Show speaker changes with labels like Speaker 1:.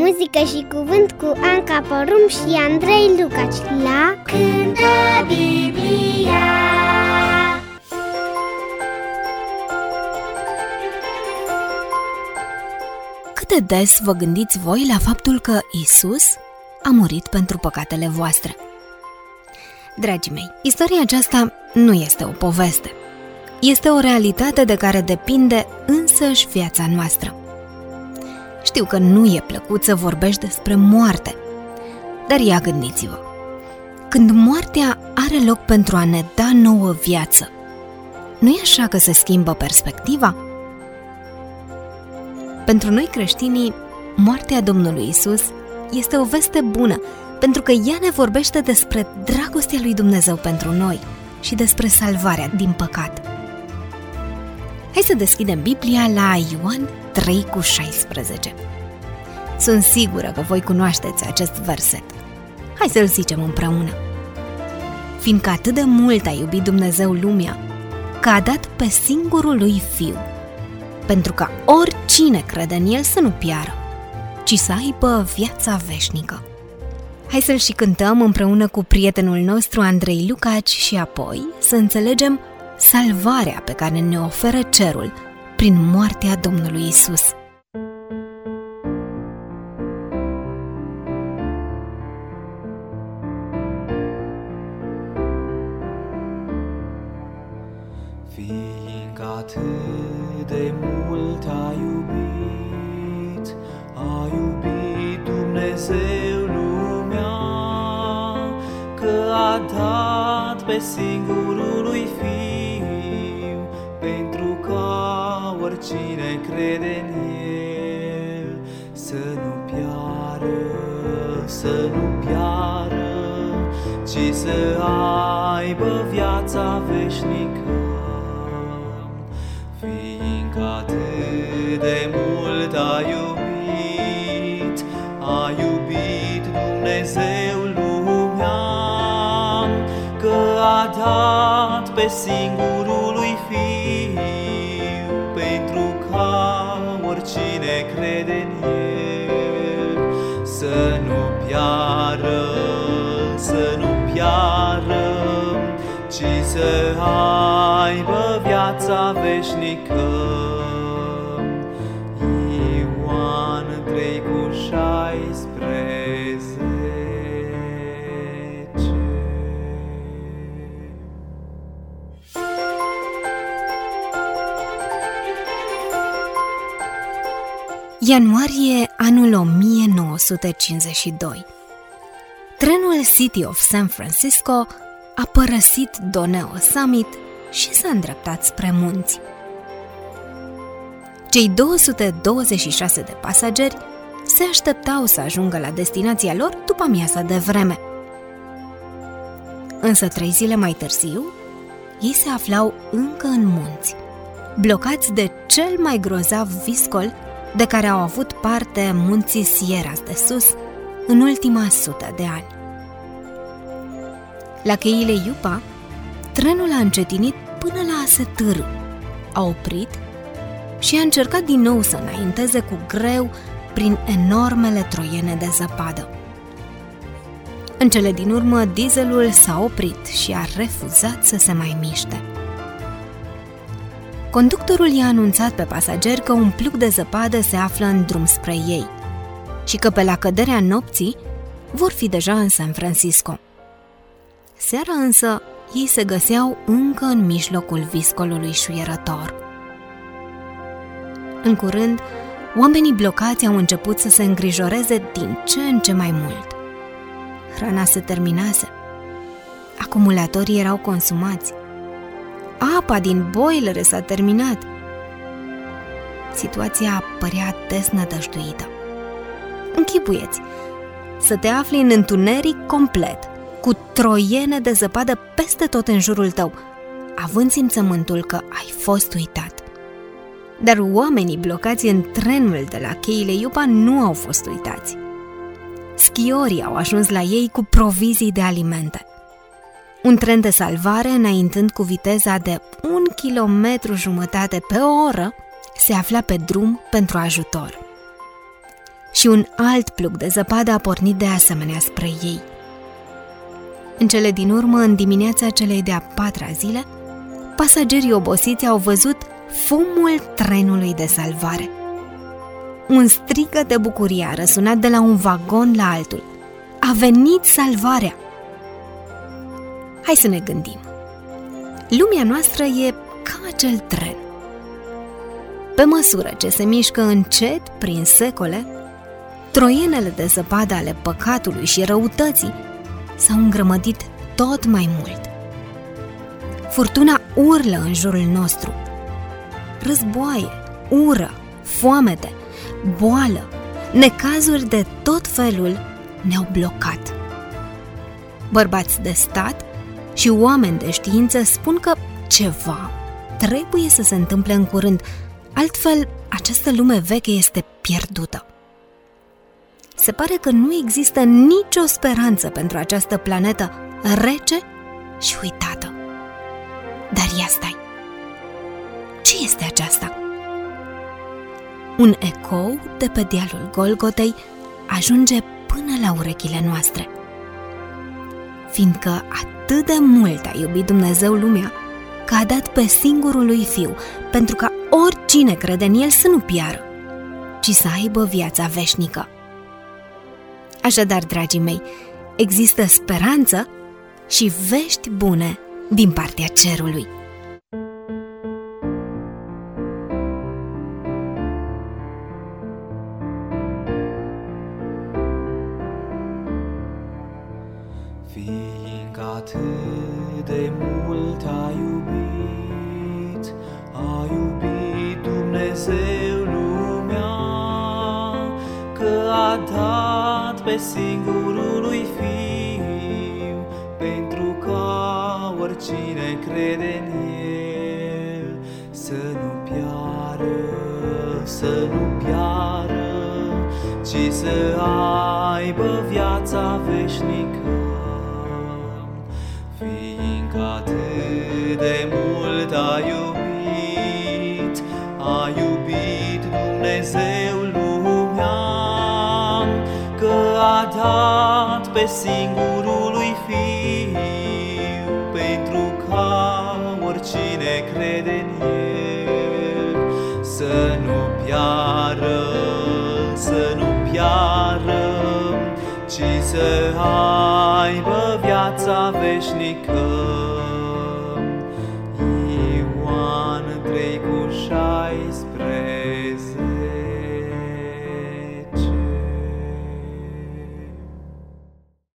Speaker 1: muzică și cuvânt cu Anca Porum și Andrei Lucaci la Cântă Biblia.
Speaker 2: Cât de des vă gândiți voi la faptul că Isus a murit pentru păcatele voastre? Dragii mei, istoria aceasta nu este o poveste. Este o realitate de care depinde însăși viața noastră. Știu că nu e plăcut să vorbești despre moarte, dar ia gândiți-vă. Când moartea are loc pentru a ne da nouă viață, nu e așa că se schimbă perspectiva? Pentru noi creștinii, moartea Domnului Isus este o veste bună, pentru că ea ne vorbește despre dragostea lui Dumnezeu pentru noi și despre salvarea din păcat. Hai să deschidem Biblia la Ioan 3:16. Sunt sigură că voi cunoașteți acest verset. Hai să-l zicem împreună. Fiindcă atât de mult a iubit Dumnezeu lumea, că a dat pe singurul lui Fiu, pentru ca oricine crede în El să nu piară, ci să aibă viața veșnică. Hai să-l și cântăm împreună cu prietenul nostru Andrei Lucaci și apoi să înțelegem salvarea pe care ne oferă cerul prin moartea Domnului Isus.
Speaker 3: Fiindcă atât de mult a iubit Dumnezeu lumea, că a dat pe singurul lui Fiu, pentru ca oricine crede în El să nu piară, ci să aibă viața veșnică. Fiindcă atât de mult a iubit Dumnezeu lumea, că a dat pe singurul lui Fiu, pentru ca oricine crede în El să nu piară, ci să aibă viața veșnică. Ioan 3:16.
Speaker 2: Ianuarie anul 1952. Trenul City of San Francisco a părăsit Doneo Summit și s-a îndreptat spre munți. Cei 226 de pasageri se așteptau să ajungă la destinația lor după amiaza de vreme. Însă 3 zile mai târziu, ei se aflau încă în munți, blocați de cel mai grozav viscol de care au avut parte munții Sierras de sus în ultima 100 de ani. La cheile Yupa, trenul a încetinit până la a se târî, a oprit și a încercat din nou să înainteze cu greu prin enormele troiene de zăpadă. În cele din urmă, dieselul s-a oprit și a refuzat să se mai miște. Conductorul i-a anunțat pe pasageri că un plug de zăpadă se află în drum spre ei și că pe la căderea nopții vor fi deja în San Francisco. Seara însă, ei se găseau încă în mijlocul viscolului șuierător. În curând, oamenii blocați au început să se îngrijoreze din ce în ce mai mult. Hrana se terminase, acumulatorii erau consumați, apa din boilere s-a terminat. Situația părea deznădăjduită. Închipuieți să te afli în întuneric complet, cu troiene de zăpadă peste tot în jurul tău, având simțământul că ai fost uitat. Dar oamenii blocați în trenul de la cheile Yupa nu au fost uitați. Schiorii au ajuns la ei cu provizii de alimente. Un tren de salvare, înaintând cu viteza de 1,5 km pe oră, se afla pe drum pentru ajutor. și un alt plug de zăpadă a pornit de asemenea spre ei. În cele din urmă, în dimineața celei de-a 4-a zile, pasagerii obosiți au văzut fumul trenului de salvare. Un strigăt de bucurie a răsunat de la un vagon la altul. A venit salvarea! Hai să ne gândim. Lumea noastră e ca acel tren. Pe măsură ce se mișcă încet prin secole, troienele de zăpadă ale păcatului și răutății s-au îngrămădit tot mai mult. Furtuna urlă în jurul nostru. Războaie, ură, foamete, boală, necazuri de tot felul ne-au blocat. Bărbați de stat și oameni de știință spun că ceva trebuie să se întâmple în curând, altfel această lume veche este pierdută. Se pare că nu există nicio speranță pentru această planetă rece și uitată. Dar ia stai! Ce este aceasta? Un ecou de pe dealul Golgotei ajunge până la urechile noastre. Fiindcă atât de mult a iubit Dumnezeu lumea, că a dat pe singurul lui Fiu, pentru ca oricine crede în El să nu piară, ci să aibă viața veșnică. Așadar, dragii mei, există speranță și vești bune din partea cerului.
Speaker 3: Fiindcă atât de mult a iubit Dumnezeu lumea, că a dat pe singurul lui Fiu, pentru ca oricine crede în El să nu piară, ci să aibă viața veșnică. Fiindcă atât de mult a iubit Dumnezeu lumea, că a dat pe singurul lui Fiu, pentru ca oricine crede în El să nu piară, ci să aibă viața veșnică.